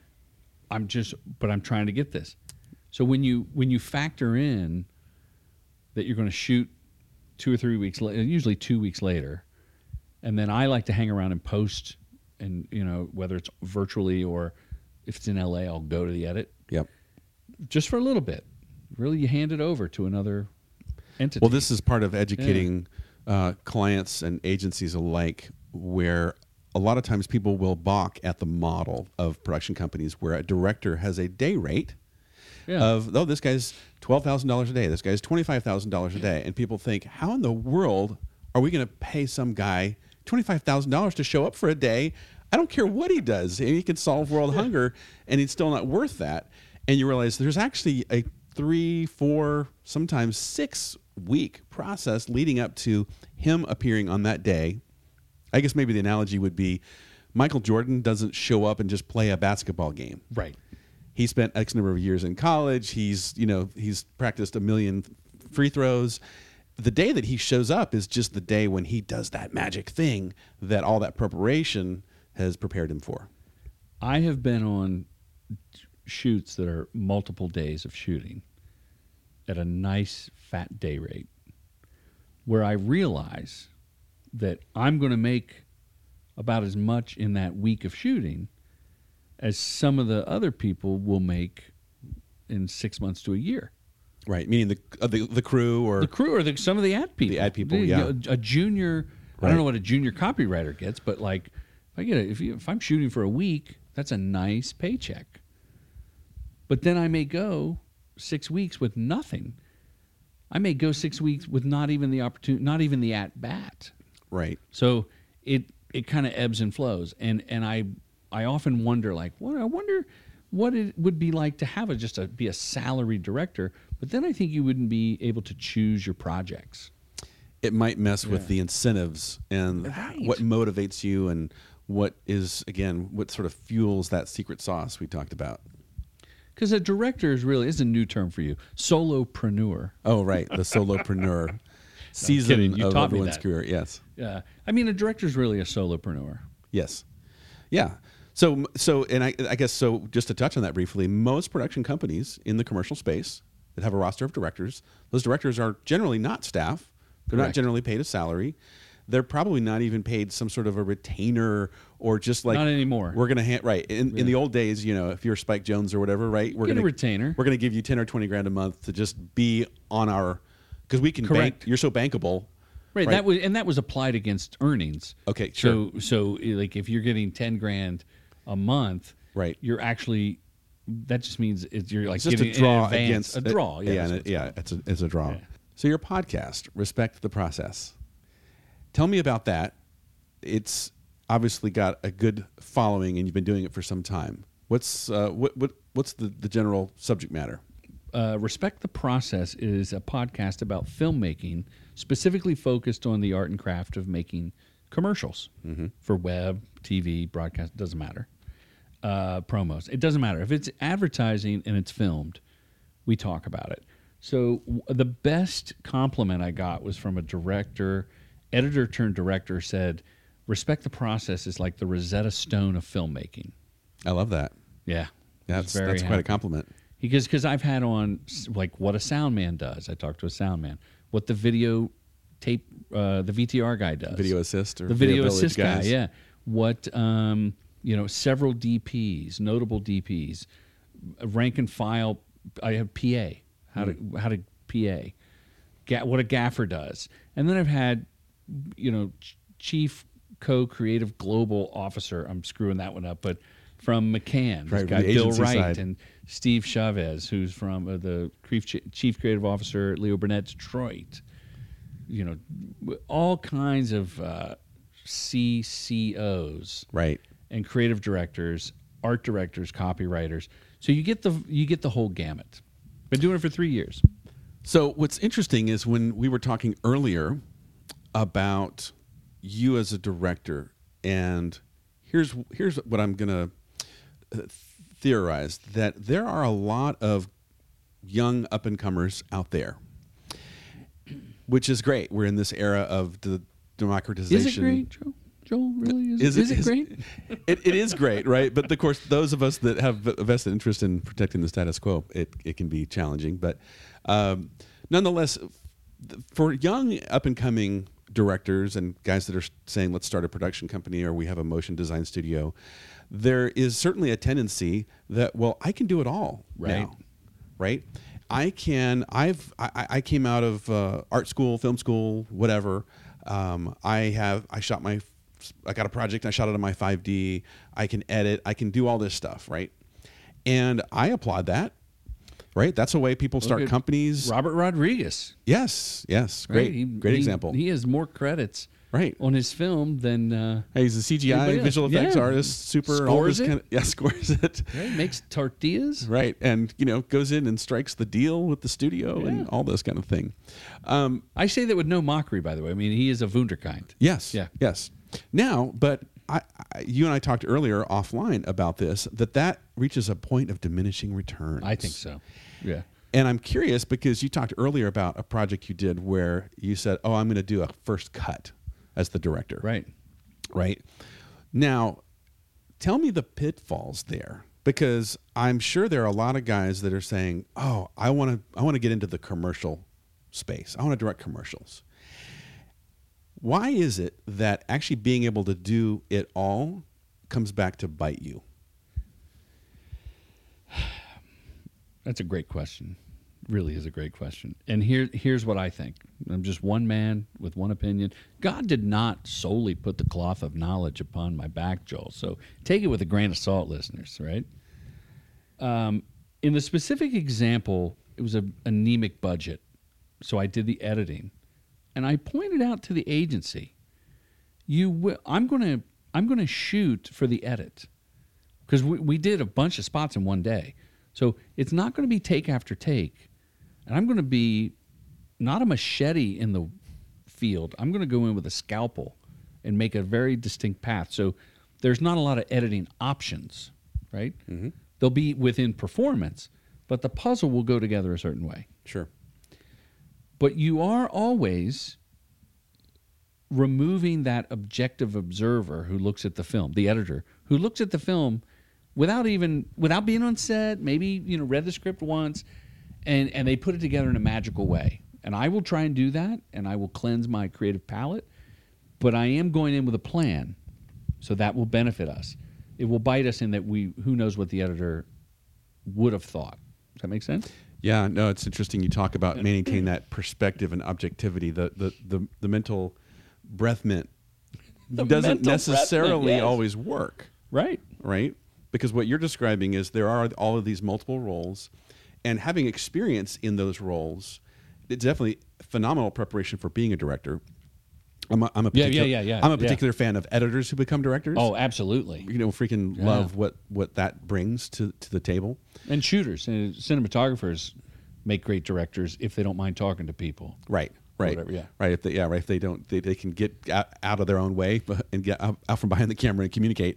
But I'm trying to get this. So when you factor in that you're going to shoot 2 or 3 weeks later, usually 2 weeks later, and then I like to hang around and post, and whether it's virtually or if it's in LA, I'll go to the edit Yep. just for a little bit. Really, you hand it over to another entity. Well, this is part of educating clients and agencies alike, where a lot of times people will balk at the model of production companies where a director has a day rate Yeah. of, oh, this guy's $12,000 a day. This guy's $25,000 a day. And people think, how in the world are we going to pay some guy $25,000 to show up for a day? I don't care what he does. He can solve world hunger, and he's still not worth that. And you realize there's actually a 3, 4, sometimes 6-week process leading up to him appearing on that day. I guess maybe the analogy would be Michael Jordan doesn't show up and just play a basketball game. Right. He spent X number of years in college. He's practiced 1 million free throws. The day that he shows up is just the day when he does that magic thing that all that preparation has prepared him for. I have been on shoots that are multiple days of shooting at a nice fat day rate where I realize that I'm going to make about as much in that week of shooting as some of the other people will make in 6 months to a year. Right, meaning the crew or some of the ad people. The ad people, yeah. A junior, I don't know what a junior copywriter gets, but like if I'm shooting for a week, that's a nice paycheck. But then I may go 6 weeks with nothing. I may go 6 weeks with not even the opportunity, not even the at bat. Right. So it kind of ebbs and flows, and I often wonder, like, well, I wonder what it would be like to have be a salaried director. But then I think you wouldn't be able to choose your projects. It might mess with the incentives and what motivates you, and what sort of fuels that secret sauce we talked about. Because a director is a new term for you, solopreneur. Oh, right, the solopreneur season you of taught me everyone's that. career. Yes. Yeah, I mean, a director is really a solopreneur. Yes. Yeah. So, and I guess so. Just to touch on that briefly, most production companies in the commercial space that have a roster of directors, those directors are generally not staff. They're not generally paid a salary. They're probably not even paid some sort of a retainer, or just like, not anymore. We're going to in the old days, if you're Spike Jonze or whatever, right? We're Get going a retainer. We're going to give you 10 or 20 grand a month to just be on our, because we can bank. You're so bankable. Right. That was applied against earnings. Okay. Sure. So like if you're getting 10 grand a month, right, you're actually, that just means you're like it's just getting a draw an advance, against a draw. It's a draw. Yeah. So your podcast, Respect the Process. Tell me about that. It's obviously got a good following, and you've been doing it for some time. What's the general subject matter? Respect the Process is a podcast about filmmaking, specifically focused on the art and craft of making commercials for web, TV, broadcast. Doesn't matter. Promos. It doesn't matter. If it's advertising and it's filmed, we talk about it. So the best compliment I got was from a director, editor turned director, said, "Respect the Process is like the Rosetta Stone of filmmaking." I love that. Yeah. That's quite a compliment. Because I've had on, like, what a sound man does. I talked to a sound man. What the video tape, the VTR guy does. Video assist or the video assist guy, guys. yeah. What, several DPs, notable DPs, rank and file. I have PA, how to PA, what a gaffer does. And then I've had, chief co-creative global officer. I'm screwing that one up, but from McCann, this guy Bill Wright side. and Steve Chavez, who's from the chief creative officer at Leo Burnett Detroit. All kinds of CCOs, right, and creative directors, art directors, copywriters. So you get the whole gamut. Been doing it for 3 years. So what's interesting is when we were talking earlier about you as a director, and here's what I'm going to theorize, that there are a lot of young up-and-comers out there, which is great. We're in this era of the democratization. Is it great, Joe? Joel, really? Is it great? It is great, right? But, of course, those of us that have a vested interest in protecting the status quo, it can be challenging. But nonetheless, for young up-and-coming directors and guys that are saying, let's start a production company or we have a motion design studio, there is certainly a tendency that, well, I can do it all now, right? I came out of art school, film school, whatever. I got a project, I shot it on my 5D, I can edit, I can do all this stuff, right? And I applaud that. Right? That's a way people Look start at companies. Robert Rodriguez. Yes. Great. Right? Great example. He has more credits Right. on his film than Hey, he's a CGI everybody else. visual effects Yeah. artist, super Scores all this it. kind of, scores it. right? Makes tortillas. Right. And, goes in and strikes the deal with the studio and all this kind of thing. I say that with no mockery, by the way. I mean, he is a wunderkind. Yes. Yeah. Yes. Now, but you and I talked earlier offline about this, that reaches a point of diminishing returns. I think so. Yeah. And I'm curious because you talked earlier about a project you did where you said, oh, I'm going to do a first cut as the director. Right. Right. Now, tell me the pitfalls there, because I'm sure there are a lot of guys that are saying, oh, I want to get into the commercial space. I want to direct commercials. Why is it that actually being able to do it all comes back to bite you? That's a great question. Really is a great question. And here's what I think. I'm just one man with one opinion. God did not solely put the cloth of knowledge upon my back, Joel. So take it with a grain of salt, listeners, right? In the specific example, it was an anemic budget. So I did the editing. And I pointed out to the agency, I'm going to shoot for the edit. Because we did a bunch of spots in one day. So it's not going to be take after take. And I'm going to be not a machete in the field. I'm going to go in with a scalpel and make a very distinct path. So there's not a lot of editing options, right? Mm-hmm. They'll be within performance, but the puzzle will go together a certain way. Sure. But you are always removing that objective observer who looks at the film, the editor, who looks at the film without being on set, maybe read the script once, and they put it together in a magical way. And I will try and do that, and I will cleanse my creative palette, but I am going in with a plan, so that will benefit us. It will bite us in that who knows what the editor would have thought. Does that make sense? Yeah, no, it's interesting you talk about maintaining that perspective and objectivity. The mental breath mint doesn't necessarily always work. Right. Because what you're describing is there are all of these multiple roles, and having experience in those roles, it's definitely phenomenal preparation for being a director. I'm a particular fan of editors who become directors. Oh, absolutely. Freaking love what that brings to the table. And shooters and cinematographers make great directors if they don't mind talking to people. Right. Whatever, yeah. Right. If they don't, they can get out of their own way and get out from behind the camera and communicate.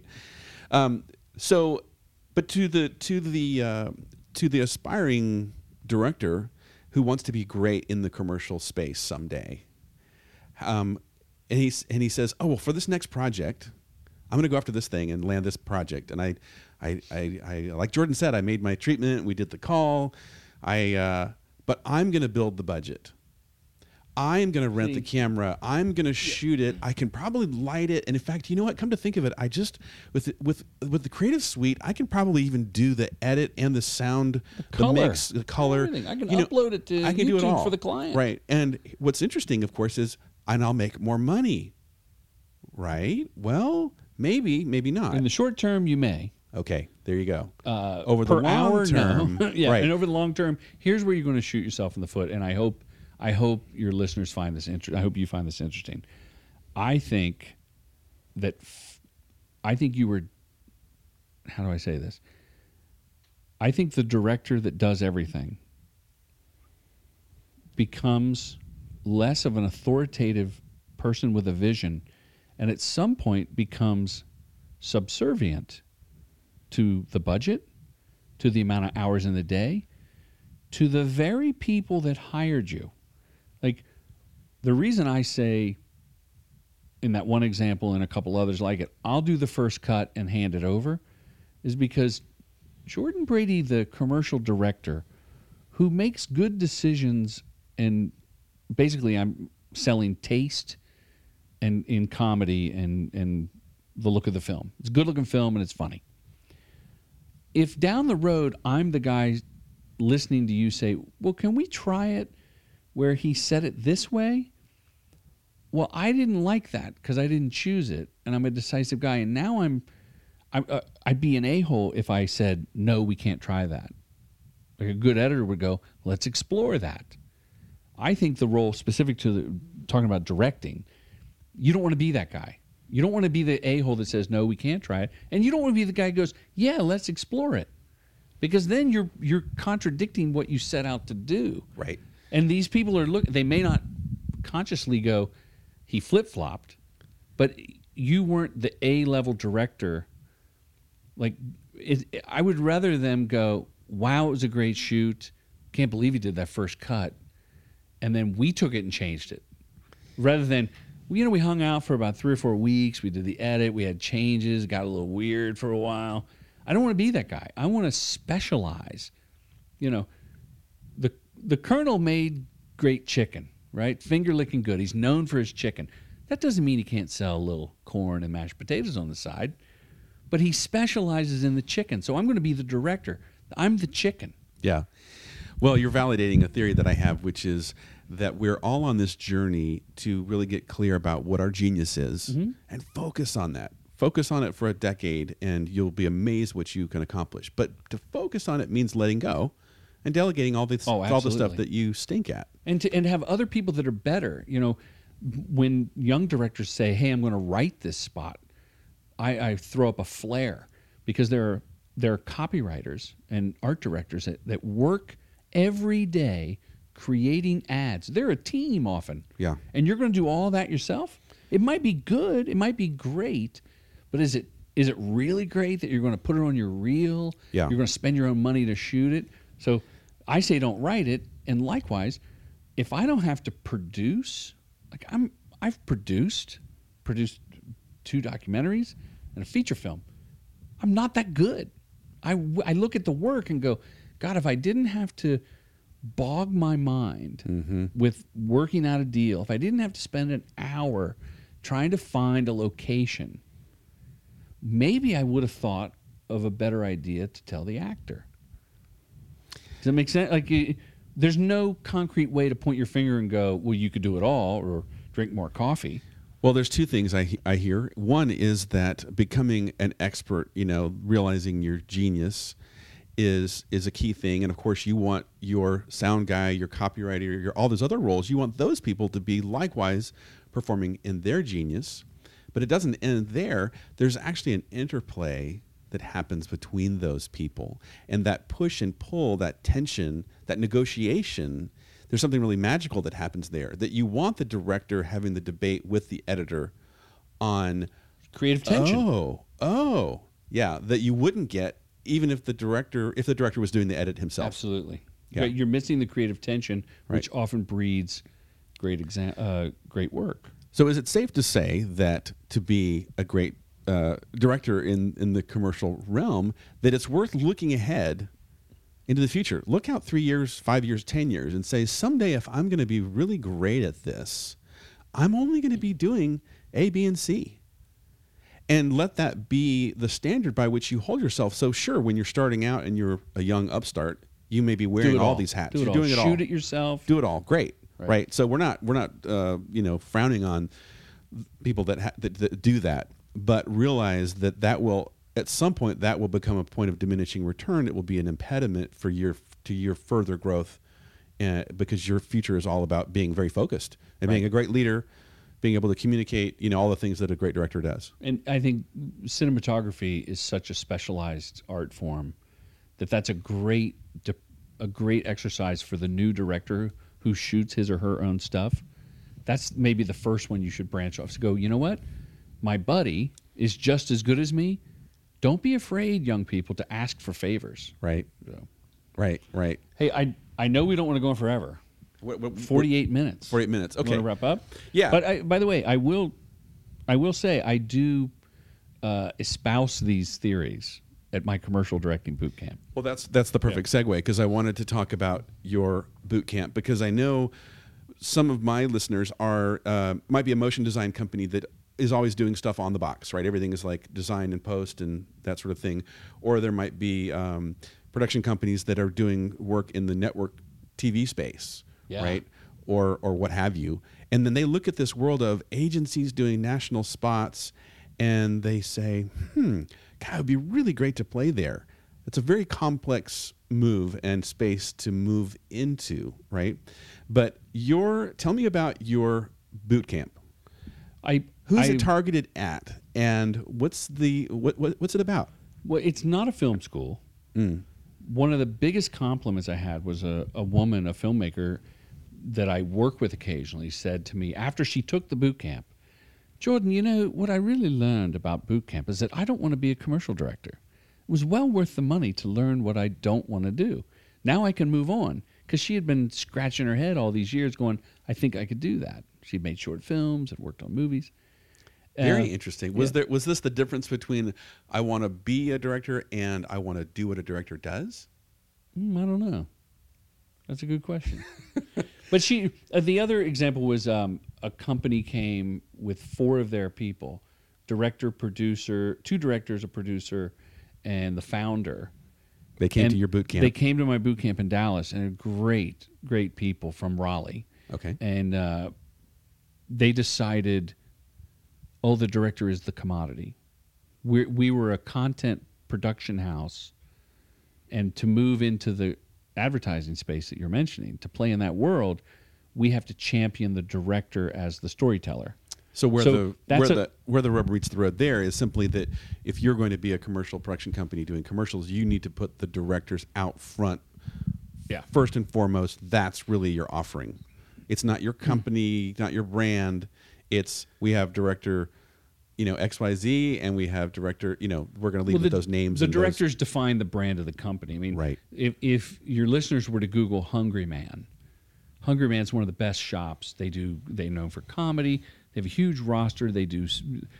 But to the aspiring director who wants to be great in the commercial space someday, and he says, "Oh well, for this next project, I'm going to go after this thing and land this project." And I like Jordan said, I made my treatment. We did the call. But I'm going to build the budget. I'm going to rent the camera. I'm going to shoot it. I can probably light it. And in fact, you know what? Come to think of it, I just with the Creative Suite, I can probably even do the edit and the sound, the mix, the color. Everything. I can upload it to YouTube do it all for the client. Right. And what's interesting, of course, is I'll make more money. Right? Well, maybe not. In the short term, you may. Okay, there you go. Over the long term, no. yeah, Right. and over the long term, here's where you're going to shoot yourself in the foot. And I hope your listeners find this interesting. I hope you find this interesting. I think you were. How do I say this? I think the director that does everything becomes less of an authoritative person with a vision, and at some point becomes subservient to the budget, to the amount of hours in the day, to the very people that hired you. Like, the reason I say, in that one example and a couple others like it, I'll do the first cut and hand it over, is because Jordan Brady, the commercial director, who makes good decisions, and basically I'm selling taste and in comedy and the look of the film. It's a good-looking film and it's funny. If down the road I'm the guy listening to you say, well, can we try it where he said it this way? Well, I didn't like that because I didn't choose it, and I'm a decisive guy, and now I'd be an a-hole if I said, no, we can't try that. Like a good editor would go, let's explore that. I think the role specific to talking about directing, you don't want to be that guy. You don't want to be the a-hole that says, no, we can't try it. And you don't want to be the guy who goes, yeah, let's explore it. Because then you're contradicting what you set out to do. Right. And these people are they may not consciously go, he flip-flopped, but you weren't the A-level director. Like, I would rather them go, wow, it was a great shoot. Can't believe he did that first cut. And then we took it and changed it. Rather than, we hung out for about 3 or 4 weeks. We did the edit. We had changes. Got a little weird for a while. I don't want to be that guy. I want to specialize. The Colonel made great chicken, right? Finger-licking good. He's known for his chicken. That doesn't mean he can't sell a little corn and mashed potatoes on the side. But he specializes in the chicken. So I'm going to be the director. I'm the chicken. Yeah. Well, you're validating a theory that I have, which is that we're all on this journey to really get clear about what our genius is and focus on that. Focus on it for a decade, and you'll be amazed what you can accomplish. But to focus on it means letting go and delegating all the stuff that you stink at. And to have other people that are better. When young directors say, hey, I'm going to write this spot, I throw up a flare, because there are copywriters and art directors that work every day creating ads. They're a team often. Yeah. And you're going to do all that yourself? It might be good. It might be great. But is it really great that you're going to put it on your reel? Yeah. You're going to spend your own money to shoot it? So I say don't write it. And likewise, if I don't have to produce, like I've produced 2 documentaries and a feature film. I'm not that good. I look at the work and go, God, if I didn't have to bog my mind with working out a deal, if I didn't have to spend an hour trying to find a location, maybe I would have thought of a better idea to tell the actor. Does that make sense? Like, there's no concrete way to point your finger and go, well, you could do it all or drink more coffee. Well, there's 2 things I hear. One is that becoming an expert, realizing your genius is a key thing. And of course, you want your sound guy, your copywriter, all those other roles, you want those people to be likewise performing in their genius. But it doesn't end there. There's actually an interplay that happens between those people. And that push and pull, that tension, that negotiation, there's something really magical that happens there, that you want the director having the debate with the editor on creative tension. Oh, yeah, that you wouldn't get even if the director was doing the edit himself. Absolutely. Yeah. You're missing the creative tension, which Right. often breeds great work. So is it safe to say that to be a great director in the commercial realm, that it's worth looking ahead into the future? Look out 3 years, 5 years, 10 years, and say, someday if I'm going to be really great at this, I'm only going to be doing A, B, and C. And let that be the standard by which you hold yourself. So sure, when you're starting out and you're a young upstart, you may be wearing all these hats. You're doing it all. Shoot it yourself. Do it all. Great. Right. Right. So we're not frowning on people that do that, but realize that will at some point that will become a point of diminishing return. It will be an impediment for your further growth, because your future is all about being very focused and being a great leader, being able to communicate, all the things that a great director does. And I think cinematography is such a specialized art form that's a great exercise for the new director who shoots his or her own stuff. That's maybe the first one you should branch off. So go, you know what? My buddy is just as good as me. Don't be afraid, young people, to ask for favors. Right. So. Right. Hey, I know we don't want to go on forever. 48 minutes. 48 minutes. Okay. Want to wrap up? Yeah. But by the way, I will say I do espouse these theories at my commercial directing boot camp. Well, that's the perfect segue, because I wanted to talk about your boot camp, because I know some of my listeners might be a motion design company that is always doing stuff on the box, right? Everything is like design and post and that sort of thing. Or there might be production companies that are doing work in the network TV space, right? Or what have you. And then they look at this world of agencies doing national spots and they say, God, it would be really great to play there. It's a very complex move and space to move into, right? But tell me about your boot camp. Who's it targeted at, and what's it about? Well, it's not a film school. One of the biggest compliments I had was a woman, a filmmaker that I work with occasionally, said to me after she took the boot camp, Jordan, you know, what I really learned about boot camp is that I don't want to be a commercial director. It was well worth the money to learn what I don't want to do. Now I can move on, because she had been scratching her head all these years going, I think I could do that. She'd made short films, had worked on movies. Very interesting. Was this the difference between I want to be a director and I want to do what a director does? I don't know. That's a good question. But the other example was a company came with 4 of their people, director, producer, 2 directors, a producer, and the founder. They came to your boot camp. They came to my boot camp in Dallas, and they're great, great people from Raleigh. Okay. And they decided, the director is the commodity. We were a content production house, and to move into the advertising space that you're mentioning, to play in that world, we have to champion the director as the storyteller. So where the rubber meets the road there is simply that if you're going to be a commercial production company doing commercials, you need to put the directors out front. Yeah. First and foremost, that's really your offering. It's not your company, not your brand. It's we have director, XYZ, and we have director, we're going to leave with those names. The directors define the brand of the company. I mean, right. If your listeners were to Google Hungry Man, Hungry Man's one of the best shops. They're known for comedy. They have a huge roster. They do.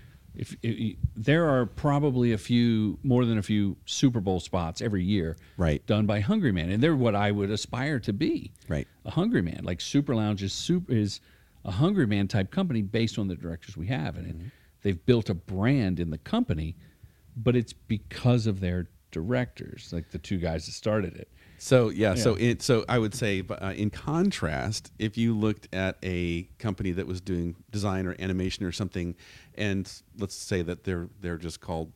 There are probably more than a few Super Bowl spots every year, right, done by Hungry Man, and they're what I would aspire to be, right, a Hungry Man. Like Super Lounge is a Hungry Man type company based on the directors we have, and they've built a brand in the company, but it's because of their directors, like the 2 guys that started it. So so I would say, in contrast, if you looked at a company that was doing design or animation or something, and let's say that they're just called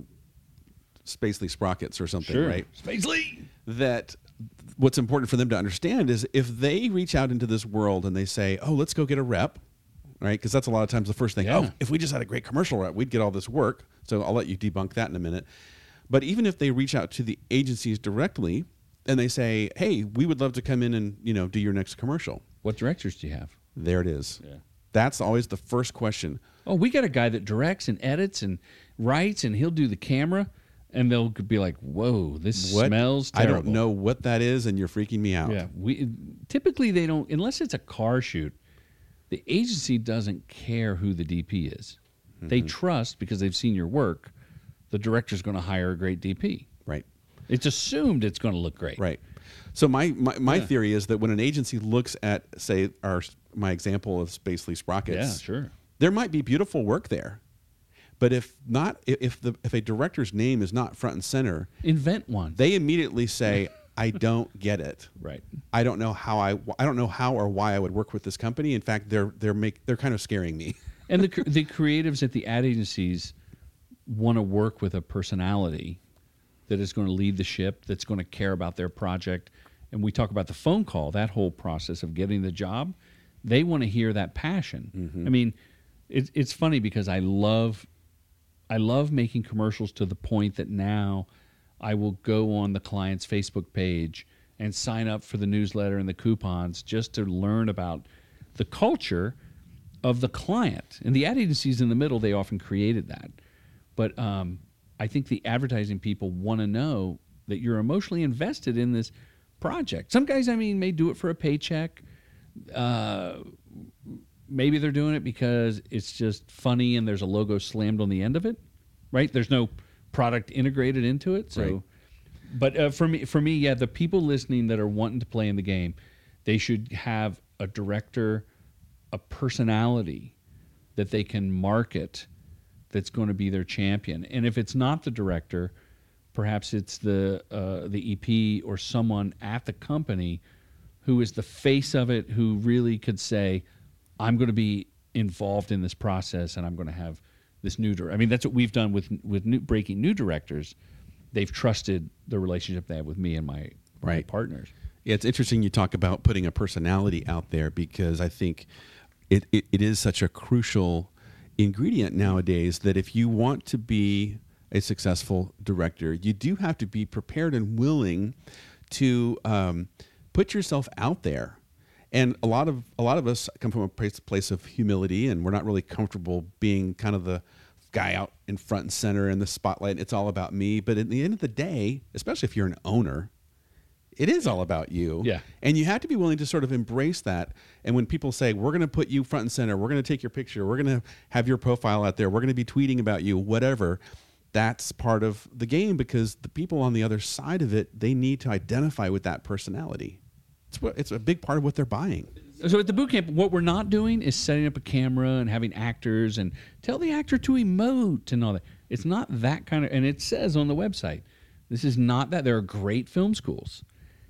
Spacely Sprockets or something, sure, right? Spacely. That what's important for them to understand is if they reach out into this world and they say, "Oh, let's go get a rep," right? Because that's a lot of times the first thing. Yeah. Oh, if we just had a great commercial rep, we'd get all this work. So I'll let you debunk that in a minute. But even if they reach out to the agencies directly and they say, "Hey, we would love to come in and do your next commercial," What directors do you have? there it is. Yeah. That's always the first question. Oh, we got a guy that directs and edits and writes, and he'll do the camera, and they'll be like, "Whoa, this smells terrible." I don't know what that is, and you're freaking me out. Yeah, typically they don't, unless it's a car shoot. The agency doesn't care who the DP is. They trust, because they've seen your work, the director's going to hire a great DP. Right. It's assumed it's going to look great. Right. So my theory is that when an agency looks at, say, my example of Spacely Sprockets, Yeah, sure. there might be beautiful work there, but if a director's name is not front and center, Invent one. they immediately say, "I don't get it. Right. I don't know how or why I would work with this company. In fact, they're kind of scaring me." And the creatives at the ad agencies want to work with a personality that is going to lead the ship, that's going to care about their project. And we talk about the phone call, that whole process of getting the job. They want to hear that passion. I mean, it's funny because I love making commercials to the point that now I will go on the client's Facebook page and sign up for the newsletter and the coupons just to learn about the culture of the client. And the ad agencies in the middle, they often created that. But I think the advertising people want to know that you're emotionally invested in this project. Some guys, may do it for a paycheck. Maybe they're doing it because it's just funny and there's a logo slammed on the end of it, right? There's no product integrated into it. So, right. But for me, yeah, the people listening that are wanting to play in the game, they should have a director, a personality that they can market that's going to be their champion. And if it's not the director, perhaps it's the EP or someone at the company who is the face of it, who really could say, "I'm going to be involved in this process, and I'm going to have this new director." That's what we've done with breaking new directors. they've trusted the relationship they have with me and my partners. Yeah, it's interesting you talk about putting a personality out there, because I think it is such a crucial ingredient nowadays that if you want to be a successful director, you do have to be prepared and willing to put yourself out there. And a lot of us come from a place of humility, and we're not really comfortable being kind of the guy out in front and center in the spotlight. It's all about me. But at the end of the day, especially if you're an owner, it is all about you. Yeah. And you have to be willing to sort of embrace that. And when people say, we're going to put you front and center, we're going to take your picture, we're going to have your profile out there, we're going to be tweeting about you, whatever, that's part of the game, because the people on the other side of it, they need to identify with that personality. It's a big part of what they're buying. So at the boot camp, what we're not doing is setting up a camera and having actors and tell the actor to emote and all that. It's not that kind of, and it says on the website, this is not that. There are great film schools.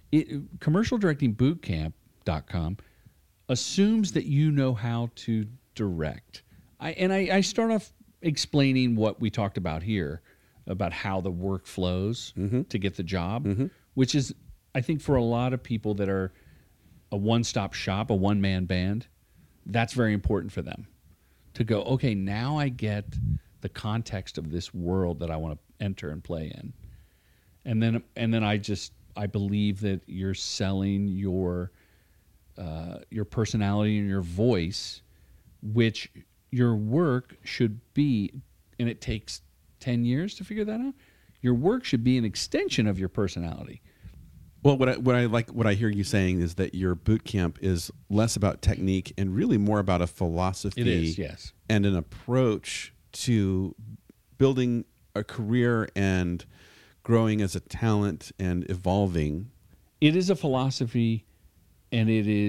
Commercialdirectingbootcamp.com assumes that you know how to direct. I start off explaining what we talked about here, about how the work flows to get the job, which is, I think, for a lot of people that are a one-stop shop, a one-man band, that's very important for them to go, okay, now I get the context of this world that I want to enter and play in. And then I believe that you're selling your personality and your voice, which your work should be, and it takes 10 years to figure that out. Your work should be an extension of your personality. Well, what I hear you saying is that your boot camp is less about technique and really more about a philosophy. It is, yes. And an approach to building a career and growing as a talent and evolving. It is a philosophy, and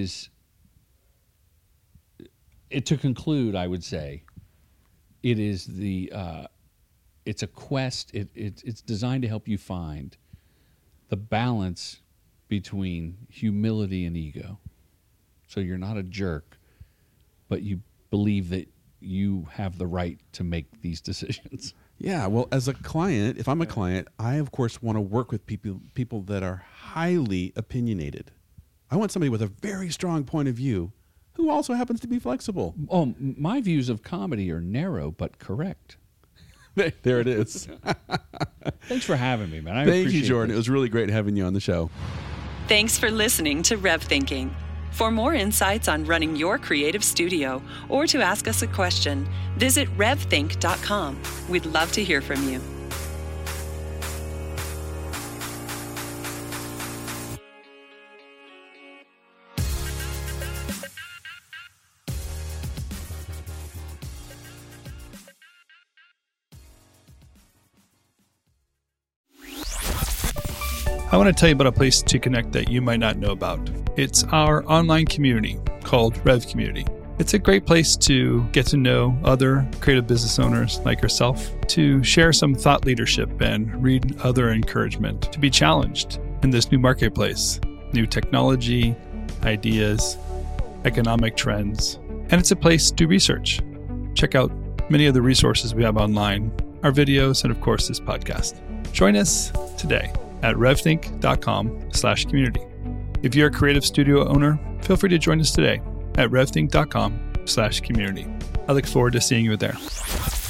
to conclude, I would say, it is it's a quest. It's designed to help you find the balance between humility and ego. So you're not a jerk, but you believe that you have the right to make these decisions. Yeah, well, as a client, if I'm a client, I, of course, want to work with people that are highly opinionated. I want somebody with a very strong point of view who also happens to be flexible. Oh, my views of comedy are narrow but correct. There it is. Thanks for having me, man. Thank you, Jordan. It was really great having you on the show. Thanks for listening to Rev Thinking. For more insights on running your creative studio or to ask us a question, visit revthink.com. We'd love to hear from you. I want to tell you about a place to connect that you might not know about. It's our online community called Rev Community. It's a great place to get to know other creative business owners like yourself, to share some thought leadership and read other encouragement, to be challenged in this new marketplace, new technology, ideas, economic trends. And it's a place to research. Check out many of the resources we have online, our videos, and of course this podcast. Join us today at revthink.com/community. If you're a creative studio owner, feel free to join us today at revthink.com/community. I look forward to seeing you there.